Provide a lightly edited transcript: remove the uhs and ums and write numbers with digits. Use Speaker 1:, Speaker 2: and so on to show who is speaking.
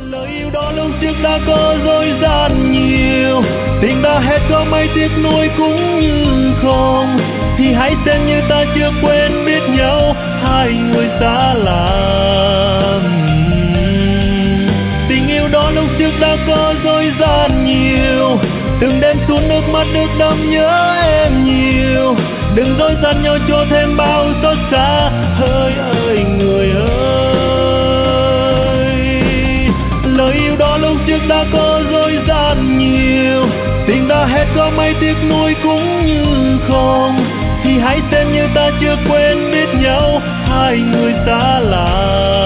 Speaker 1: Lời yêu đó lúc trước đã có dối gian nhiều, tình ta hết có mấy tiếc nuối cũng như không. Thì hãy xem như ta chưa quên biết nhau, hai người xa lạ. Tình yêu đó lúc trước đã có dối gian nhiều, từng đêm xuống nước mắt được đẫm nhớ em nhiều. Đừng dối gian nhau cho thêm bao xót xa, hỡi ơi người ơi. Lời yêu đó lúc trước đã có dối gian nhiều, tình ta hết có mấy tiếc nuối cũng như không. Thì hãy xem như ta chưa quên biết nhau, hai người xa lạ.